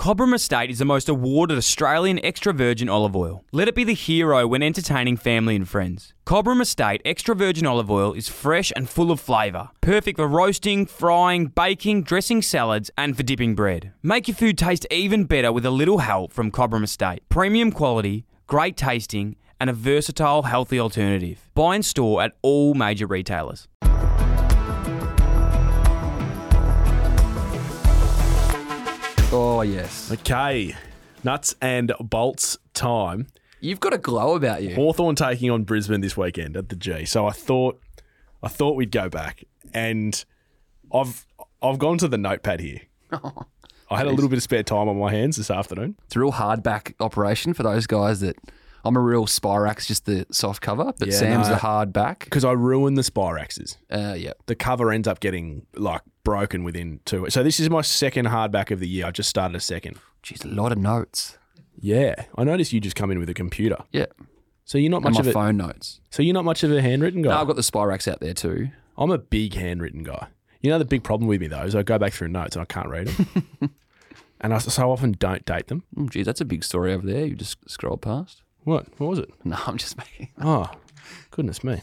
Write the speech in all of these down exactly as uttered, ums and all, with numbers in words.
Cobram Estate is the most awarded Australian extra virgin olive oil. Let it be the hero when entertaining family and friends. Cobram Estate extra virgin olive oil is fresh and full of flavour. Perfect for roasting, frying, baking, dressing salads, and for dipping bread. Make your food taste even better with a little help from Cobram Estate. Premium quality, great tasting, and a versatile, healthy alternative. Buy and store at all major retailers. Oh, yes. Okay, nuts and bolts time. You've got a glow about you. Hawthorn taking on Brisbane this weekend at the G. So I thought, I thought we'd go back, and I've I've gone to the notepad here. I had a little bit of spare time on my hands this afternoon. It's a real hardback operation for those guys that... I'm a real Spirax, just the soft cover, but Yeah, Sam's no. the hard back. Because I ruined the Spiraxes. Uh, yeah. The cover ends up getting like broken within two weeks. So this is my second hardback of the year. I just started a second. Jeez, a lot of notes. Yeah, I noticed you just come in with a computer. Yeah. So you're not And much my of a phone notes. So you're not much of a handwritten guy. No, I've got the Spirax out there too. I'm a big handwritten guy. You know the big problem with me though is I go back through notes and I can't read them, and I so often don't date them. Oh, geez, that's a big story over there. You just scrolled past. What? What was it? No, I'm just making. Oh, goodness me.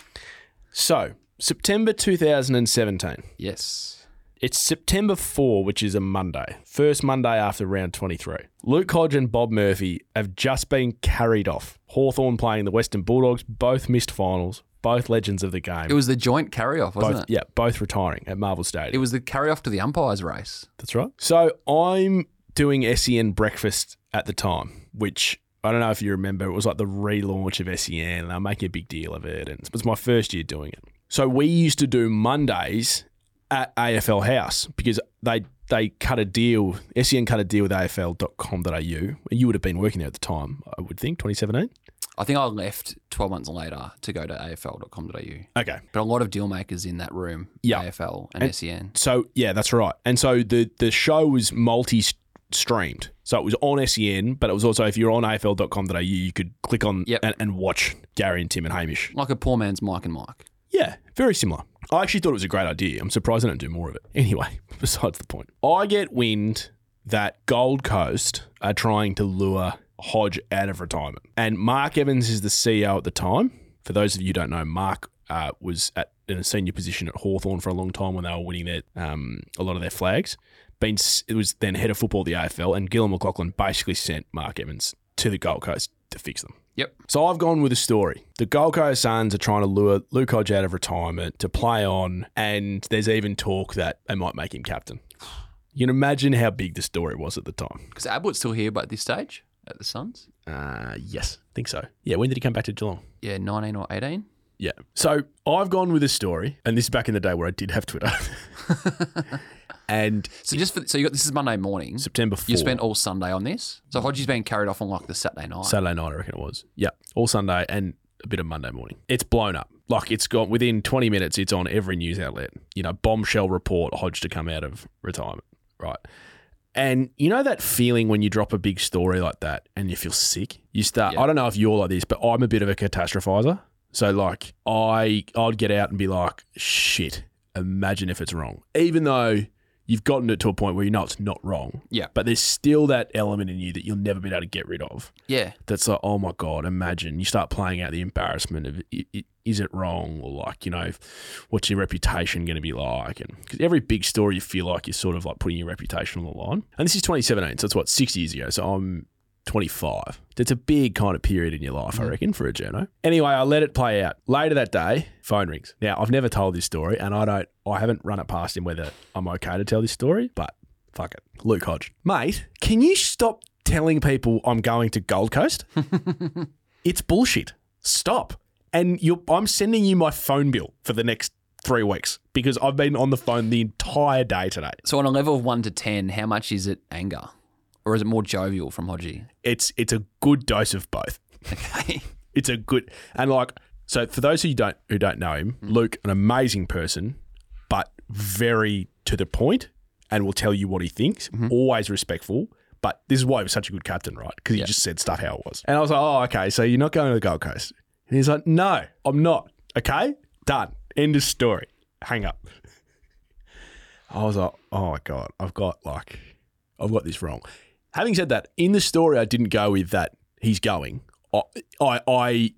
So, September two thousand seventeen. Yes. It's September fourth, which is a Monday. First Monday after round twenty-three. Luke Hodge and Bob Murphy have just been carried off. Hawthorn playing the Western Bulldogs, both missed finals, both legends of the game. It was the joint carry-off, wasn't both, it? Yeah, both retiring at Marvel Stadium. It was the carry-off to the umpires race. That's right. So, I'm doing S E N breakfast at the time, which... I don't know if you remember, it was like the relaunch of S E N and they're making a big deal of it. And it was my first year doing it. So we used to do Mondays at A F L House because they they cut a deal, S E N cut a deal with A F L dot com dot A U. You would have been working there at the time, I would think, twenty seventeen? I think I left twelve months later to go to A F L dot com dot A U. Okay. But a lot of deal makers in that room, Yeah. A F L and, And- S E N. So, yeah, that's right. And so the, the show was multi-streamed. So it was on S E N, but it was also, if you're on A F L dot com dot A U, you could click on Yep. and, and watch Gary and Tim and Hamish. Like a poor man's Mike and Mike. Yeah, very similar. I actually thought it was a great idea. I'm surprised I don't do more of it. Anyway, besides the point. I get wind that Gold Coast are trying to lure Hodge out of retirement. And Mark Evans is the C E O at the time. For those of you who don't know, Mark uh, was at in a senior position at Hawthorn for a long time when they were winning their um, a lot of their flags. Been, it was then head of football at the A F L, and Gillon McLaughlin basically sent Mark Evans to the Gold Coast to fix them. Yep. So I've gone with a story. The Gold Coast Suns are trying to lure Luke Hodge out of retirement to play on, and there's even talk that they might make him captain. You can imagine how big the story was at the time. Because Abbott's still here, but at this stage, at the Suns. Uh, yes, I think so. Yeah, when did he come back to Geelong? Yeah, nineteen or eighteen. Yeah. So I've gone with a story, and this is back in the day where I did have Twitter. And So just for, so you got this is Monday morning. September fourth. You spent all Sunday on this. So Hodgie's been carried off on like the Saturday night. Saturday night, I reckon it was. Yeah, all Sunday and a bit of Monday morning. It's blown up. Like, it's gone within twenty minutes, it's on every news outlet. You know, bombshell report, Hodge to come out of retirement, right? And you know that feeling when you drop a big story like that and you feel sick? You start, Yeah. I don't know if you're like this, but I'm a bit of a catastrophizer. So, like, I, I'd get out and be like, shit, imagine if it's wrong. Even though you've gotten it to a point where you know it's not wrong. Yeah. But there's still that element in you that you'll never be able to get rid of. Yeah. That's like, oh my God, imagine. You start playing out the embarrassment of, i- i- is it wrong? Or like, you know, what's your reputation going to be like? And because every big story you feel like you're sort of like putting your reputation on the line. And this is twenty seventeen, so it's what, six years ago. So I'm twenty-five. That's a big kind of period in your life, I reckon, for a journo. Anyway, I let it play out. Later that day, phone rings. Now, I've never told this story, and I don't, I haven't run it past him whether I'm okay to tell this story, but fuck it. Luke Hodge. Mate, can you stop telling people I'm going to Gold Coast? It's bullshit. Stop. And you're, I'm sending you my phone bill for the next three weeks because I've been on the phone the entire day today. So on a level of one to ten, how much is it anger? Or is it more jovial from Hodgie? It's it's a good dose of both. Okay. It's a good, and like, so for those who don't who don't know him, Mm. Luke, an amazing person, but very to the point, and will tell you what he thinks. Mm-hmm. Always respectful. But this is why he was such a good captain, right? Because he Yeah. just said stuff how it was. And I was like, oh, okay, so you're not going to the Gold Coast. And he's like, no, I'm not. Okay, done. End of story. Hang up. I was like, oh my God, I've got like, I've got this wrong. Having said that, in the story, I didn't go with that he's going. I, I, I,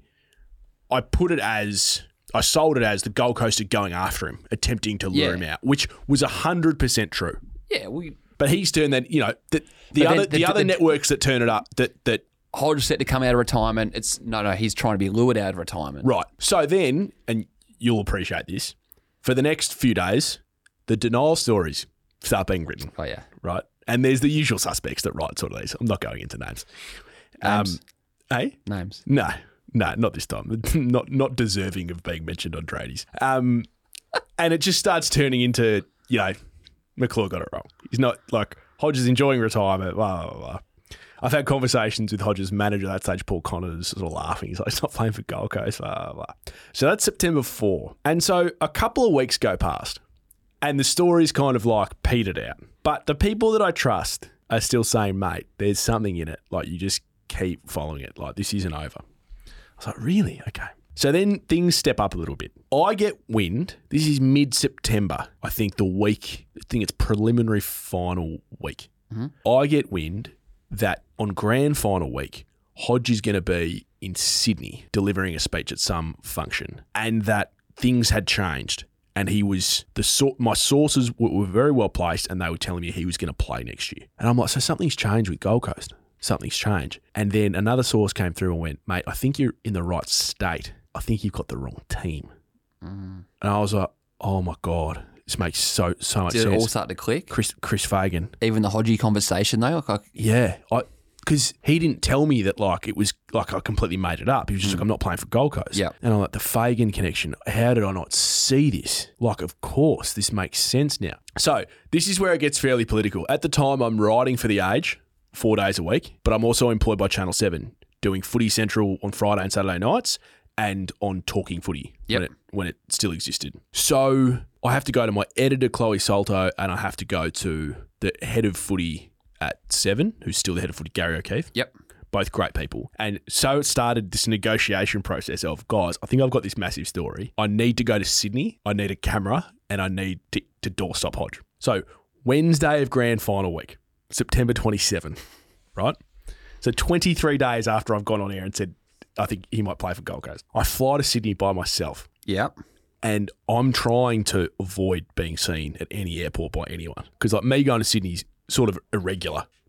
I put it as, I sold it as the Gold Coast are going after him, attempting to lure Yeah. him out, which was one hundred percent true. Yeah, we But he's turned that, you know, the, the But other then the- the, other the- networks that turn it up, that that Hodge set to come out of retirement. It's no, no. He's trying to be lured out of retirement. right. So then, and you'll appreciate this, for the next few days, the denial stories start being written, Oh yeah. right? And there's the usual suspects that write sort of these. I'm not going into names. Names. Um, eh? Names. No, no, not this time. not not deserving of being mentioned on tradies. Um, and it just starts turning into, you know, McClure got it wrong. He's not like Hodges enjoying retirement. Blah blah blah. I've had conversations with Hodges' manager at that stage, Paul Connors, sort of laughing. He's like, he's not playing for Gold Coast. Blah, blah, blah. So that's September fourth. And so a couple of weeks go past and the story's kind of like petered out. But the people that I trust are still saying, mate, there's something in it. Like, you just keep following it. Like, this isn't over. I was like, really? Okay. So then things step up a little bit. I get wind. This is mid-September. I think the week, I think it's preliminary final week. Mm-hmm. I get wind that on grand final week, Hodge is going to be in Sydney delivering a speech at some function, and that things had changed. And he was the sort. My sources were, were very well placed, and they were telling me he was going to play next year. And I'm like, so something's changed with Gold Coast. Something's changed. And then another source came through and went, mate, I think you're in the right state. I think you've got the wrong team. Mm. And I was like, oh my god, this makes so so much Did sense. it all start to click? Chris Chris Fagan. Even the Hodgie conversation though, like, like Yeah, I because he didn't tell me that like it was like I completely made it up. He was just like, I'm not playing for Gold Coast. Yeah. And I'm like, the Fagan connection. How did I not see this? Like, of course, this makes sense now. So this is where it gets fairly political. At the time, I'm writing for The Age four days a week, but I'm also employed by Channel seven doing Footy Central on Friday and Saturday nights and on Talking Footy Yep. when, it, when it still existed. So I have to go to my editor, Chloe Salto, and I have to go to the head of footy at Seven, who's still the head of footy, Gary O'Keefe. Yep. Both great people. And so it started this negotiation process of, guys, I think I've got this massive story. I need to go to Sydney. I need a camera and I need to, to doorstop Hodge. So Wednesday of grand final week, September twenty-seventh, right? So twenty-three days after I've gone on air and said, I think he might play for Gold Coast, I fly to Sydney by myself. Yep. And I'm trying to avoid being seen at any airport by anyone. Because like me going to Sydney's sort of irregular.